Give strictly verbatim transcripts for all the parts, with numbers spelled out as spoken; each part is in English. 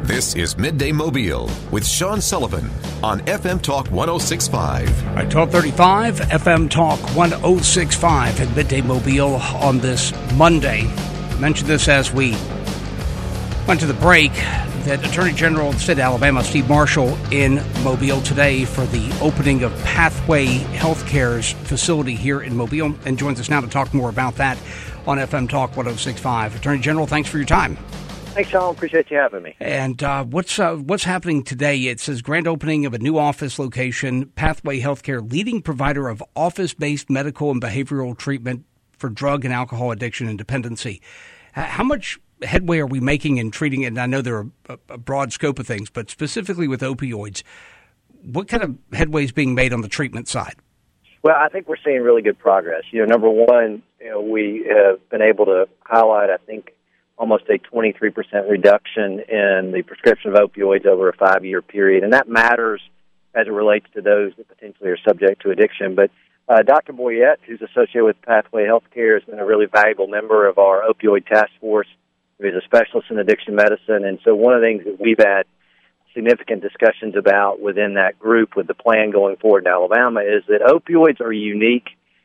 This is Midday Mobile with Sean Sullivan on F M Talk one oh six point five. All right, twelve thirty-five, F M Talk one oh six point five at Midday Mobile on this Monday. I mentioned this as we went to the break, that Attorney General of the state of Alabama, Steve Marshall, in Mobile today for the opening of Pathway Healthcare's facility here in Mobile, and joins us now to talk more about that on F M Talk one oh six point five. Attorney General, thanks for your time. Thanks, Sean. Appreciate you having me. And uh, what's uh, what's happening today? It says grand opening of a new office location, Pathway Healthcare, leading provider of office-based medical and behavioral treatment for drug and alcohol addiction and dependency. How much headway are we making in treating it? And I know there are a, a broad scope of things, but specifically with opioids, what kind of headway is being made on the treatment side? Well, I think we're seeing really good progress. You know, number one, you know, we have been able to highlight, I think, almost a twenty-three percent reduction in the prescription of opioids over a five-year period. And that matters as it relates to those that potentially are subject to addiction. But uh, Doctor Boyette, who's associated with Pathway Healthcare, has been a really valuable member of our opioid task force. He's a specialist in addiction medicine. And so one of the things that we've had significant discussions about within that group with the plan going forward in Alabama is that opioids are unique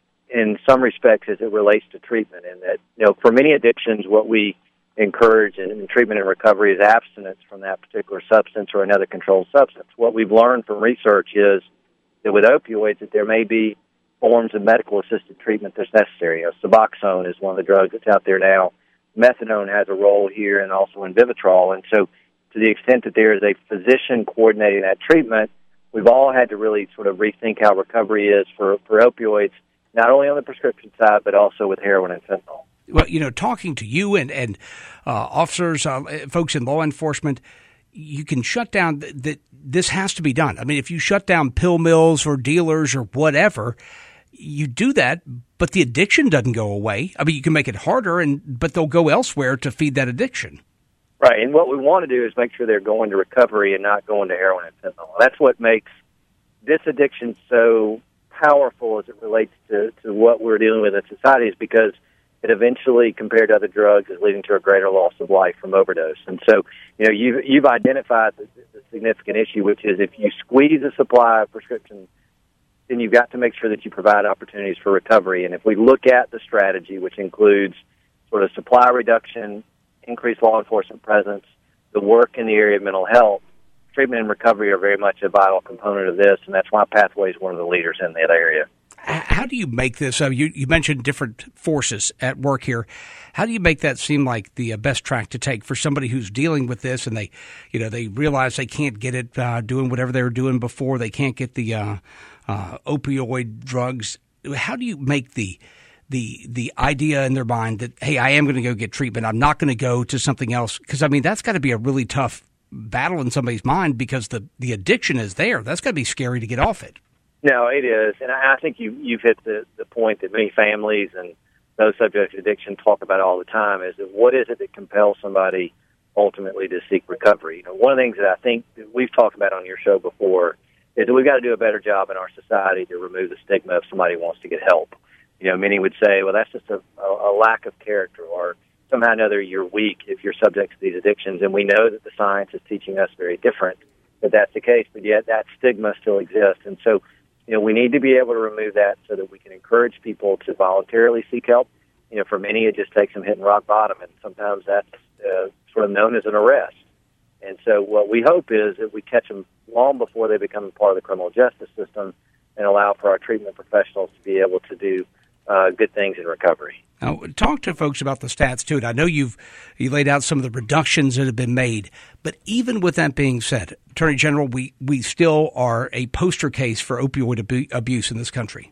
in some respects as it relates to treatment. And that, you know, for many addictions, what we encourage in, in treatment and recovery is abstinence from that particular substance or another controlled substance. What we've learned from research is that with opioids that there may be forms of medical-assisted treatment that's necessary. You know, Suboxone is one of the drugs that's out there now. Methadone has a role here, and also in Vivitrol. And so to the extent that there is a physician coordinating that treatment, we've all had to really sort of rethink how recovery is for, for opioids, not only on the prescription side, but also with heroin and fentanyl. Well, you know, talking to you and, and uh, officers, uh, folks in law enforcement, you can shut down th- that this has to be done. I mean, if you shut down pill mills or dealers or whatever, you do that, but the addiction doesn't go away. I mean, you can make it harder, and but they'll go elsewhere to feed that addiction. Right, and what we want to do is make sure they're going to recovery and not going to heroin and fentanyl. That's what makes this addiction so powerful as it relates to, to what we're dealing with in society, is because it eventually, compared to other drugs, is leading to a greater loss of life from overdose. And so, you know, you've, you've identified the, the significant issue, which is if you squeeze a supply of prescriptions, then you've got to make sure that you provide opportunities for recovery. And if we look at the strategy, which includes sort of supply reduction, increased law enforcement presence, the work in the area of mental health, treatment and recovery are very much a vital component of this, and that's why Pathway is one of the leaders in that area. How do you make this? Uh, you, you mentioned different forces at work here. How do you make that seem like the uh, best track to take for somebody who's dealing with this, and they, you know, they realize they can't get it uh, doing whatever they were doing before. They can't get the uh, uh, opioid drugs. How do you make the the the idea in their mind that, hey, I am going to go get treatment. I'm not going to go to something else? Because I mean, that's got to be a really tough battle in somebody's mind, because the the addiction is there. That's got to be scary to get off it. No, it is, and I think you, you've hit the, the point that many families and those subject to addiction talk about all the time, is that what is it that compels somebody ultimately to seek recovery? You know, one of the things that I think that we've talked about on your show before is that we've got to do a better job in our society to remove the stigma if somebody wants to get help. You know, many would say, well, that's just a, a, a lack of character, or somehow or another you're weak if you're subject to these addictions, and we know that the science is teaching us very different that that's the case, but yet that stigma still exists. And so, you know, we need to be able to remove that so that we can encourage people to voluntarily seek help. You know, for many, it just takes them hitting rock bottom, and sometimes that's uh, sort of known as an arrest. And so what we hope is that we catch them long before they become part of the criminal justice system and allow for our treatment professionals to be able to do uh, good things in recovery. Now, talk to folks about the stats, too. And I know you've you laid out some of the reductions that have been made, but even with that being said, Attorney General, we, we still are a poster case for opioid abu- abuse in this country.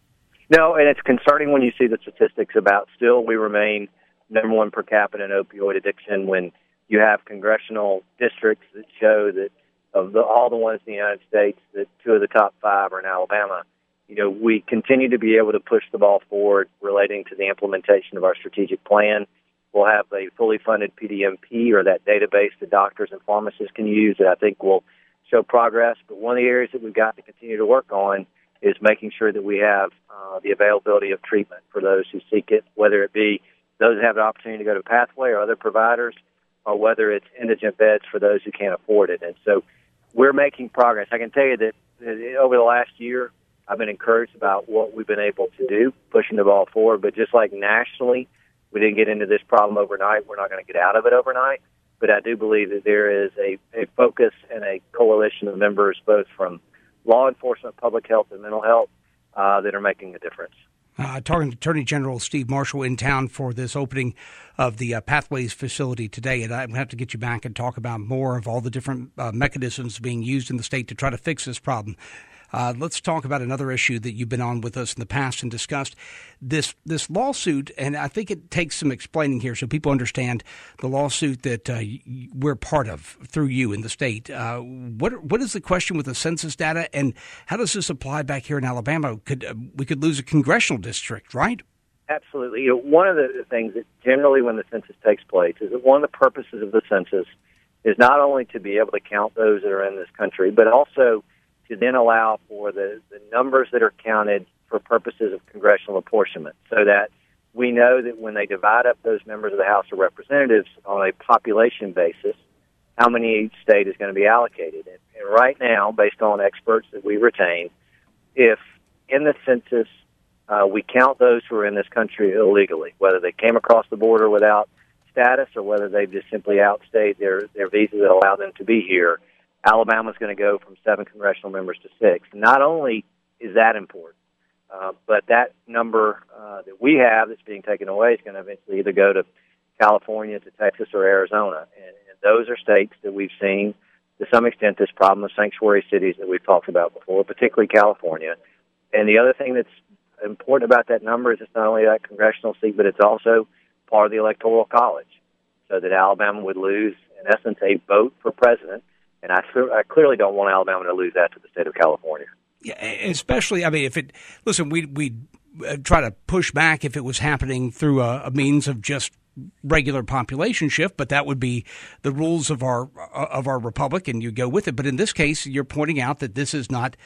No, and it's concerning when you see the statistics about still we remain number one per capita in opioid addiction when you have congressional districts that show that of the, all the ones in the United States, that two of the top five are in Alabama. You know, we continue to be able to push the ball forward relating to the implementation of our strategic plan. We'll have a fully funded P D M P, or that database that doctors and pharmacists can use, that I think will show progress. But one of the areas that we've got to continue to work on is making sure that we have uh, the availability of treatment for those who seek it, whether it be those that have the opportunity to go to Pathway or other providers, or whether it's indigent beds for those who can't afford it. And so we're making progress. I can tell you that, that over the last year, I've been encouraged about what we've been able to do, pushing the ball forward. But just like nationally, we didn't get into this problem overnight. We're not going to get out of it overnight. But I do believe that there is a, a focus and a coalition of members, both from law enforcement, public health, and mental health, uh, that are making a difference. Uh, talking to Attorney General Steve Marshall in town for this opening of the uh, Pathways facility today, and I'm going to have to get you back and talk about more of all the different uh, mechanisms being used in the state to try to fix this problem. Uh, let's talk about another issue that you've been on with us in the past and discussed, this this lawsuit, and I think it takes some explaining here so people understand the lawsuit that uh, we're part of through you in the state. Uh, what what is the question with the census data, and how does this apply back here in Alabama? Could uh, we could lose a congressional district, right? Absolutely. You know, one of the things that generally when the census takes place is that one of the purposes of the census is not only to be able to count those that are in this country, but also to then allow for the, the numbers that are counted for purposes of congressional apportionment, so that we know that when they divide up those members of the House of Representatives on a population basis, how many each state is going to be allocated. And, and right now, based on experts that we retain, if in the census uh, we count those who are in this country illegally, whether they came across the border without status or whether they've just simply outstayed their, their visa that allow them to be here, Alabama's going to go from seven congressional members to six. Not only is that important, uh, but that number uh, that we have that's being taken away is going to eventually either go to California, to Texas, or Arizona. And, and those are states that we've seen, to some extent, this problem of sanctuary cities that we've talked about before, particularly California. And the other thing that's important about that number is it's not only that congressional seat, but it's also part of the Electoral College, so that Alabama would lose, in essence, a vote for president. And I, I clearly don't want Alabama to lose that to the state of California. Yeah, especially, I mean, if it, listen, we we try to push back if it was happening through a, a means of just regular population shift, but that would be the rules of our of our republic, and you go with it. But in this case, you're pointing out that this is not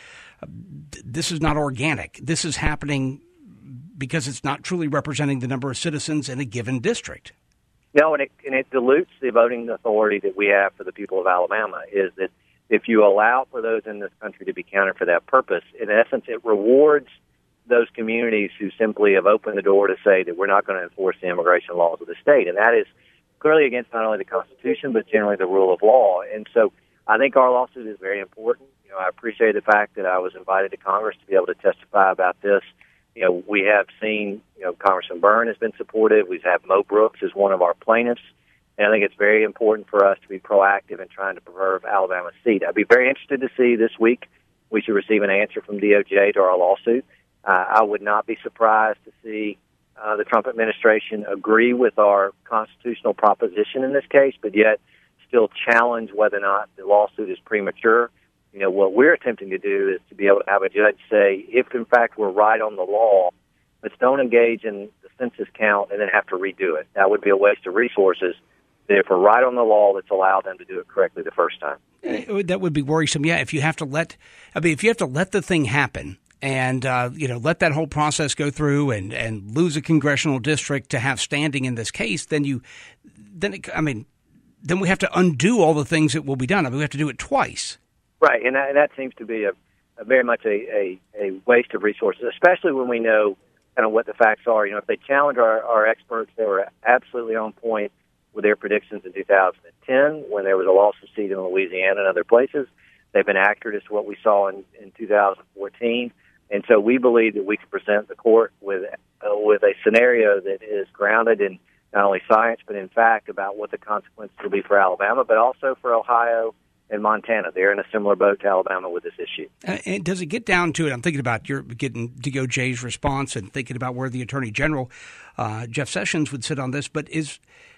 this is not organic. This is happening because it's not truly representing the number of citizens in a given district. No, and it, and it dilutes the voting authority that we have for the people of Alabama, is that if you allow for those in this country to be counted for that purpose, in essence, it rewards those communities who simply have opened the door to say that we're not going to enforce the immigration laws of the state. And that is clearly against not only the Constitution, but generally the rule of law. And so I think our lawsuit is very important. You know, I appreciate the fact that I was invited to Congress to be able to testify about this. You know, we have seen, you know, Congressman Byrne has been supportive. We've had Mo Brooks as one of our plaintiffs. And I think it's very important for us to be proactive in trying to preserve Alabama's seat. I'd be very interested to see this week we should receive an answer from D O J to our lawsuit. Uh, I would not be surprised to see uh, the Trump administration agree with our constitutional proposition in this case, but yet still challenge whether or not the lawsuit is premature. You know, what we're attempting to do is to be able to have a judge say, if in fact we're right on the law, let's don't engage in the census count and then have to redo it. That would be a waste of resources. If we're right on the law, let's allow them to do it correctly the first time. That would be worrisome. Yeah, if you have to let, I mean, if you have to let the thing happen and, uh, you know, let that whole process go through and, and lose a congressional district to have standing in this case, then you, then, it, I mean, then we have to undo all the things that will be done. I mean, we have to do it twice. Right, and that, and that seems to be a, a very much a, a, a waste of resources, especially when we know kind of what the facts are. You know, if they challenge our, our experts, they were absolutely on point with their predictions in two thousand ten when there was a loss of seat in Louisiana and other places. They've been accurate as to what we saw in, in two thousand fourteen. And so we believe that we can present the court with uh, with a scenario that is grounded in not only science, but in fact about what the consequences will be for Alabama, but also for Ohio and Montana. They're in a similar boat to Alabama with this issue. Uh, and does it get down to it? I'm thinking about your getting D O J's response and thinking about where the Attorney General, uh, Jeff Sessions, would sit on this. But is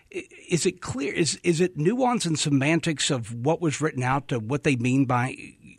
is it clear? Is is it nuance and semantics of what was written out to what they mean by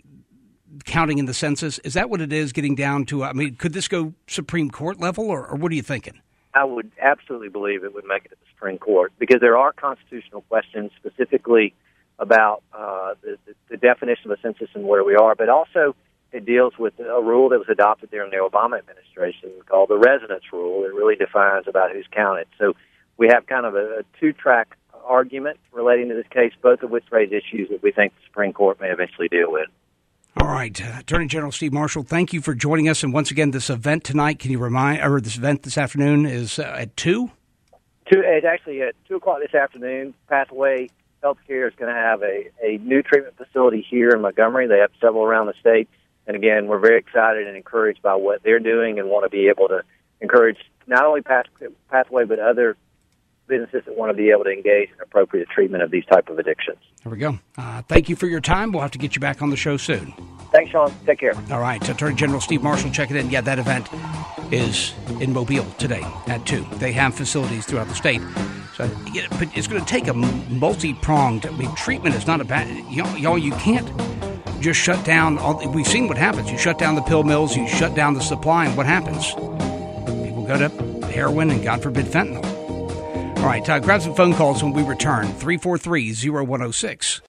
counting in the census? Is that what it is? Getting down to? I mean, could this go Supreme Court level, or, or what are you thinking? I would absolutely believe it would make it to the Supreme Court because there are constitutional questions specifically about uh, the, the definition of a census and where we are, but also it deals with a rule that was adopted during the Obama administration called the residence rule. It really defines about who's counted. So we have kind of a, a two-track argument relating to this case, both of which raise issues that we think the Supreme Court may eventually deal with. All right. Uh, Attorney General Steve Marshall, thank you for joining us. And once again, this event tonight, can you remind, or this event this afternoon is uh, at two? Two, it's actually at two o'clock this afternoon. Pathway Healthcare is going to have a, a new treatment facility here in Montgomery. They have several around the state. And again, we're very excited and encouraged by what they're doing and want to be able to encourage not only Path, Pathway, but other businesses that want to be able to engage in appropriate treatment of these type of addictions. There we go. Uh, thank you for your time. We'll have to get you back on the show soon. Thanks, Sean. Take care. All right. Attorney General Steve Marshall, check it in. Yeah, that event is in Mobile today at two. They have facilities throughout the state. So yeah, but it's going to take a multi-pronged, I mean, treatment is not a bad, you know, y'all, you can't just shut down. All, we've seen what happens. You shut down the pill mills, you shut down the supply, and what happens? People go to heroin and, God forbid, fentanyl. All right, uh, grab some phone calls when we return. three four three, zero one zero six.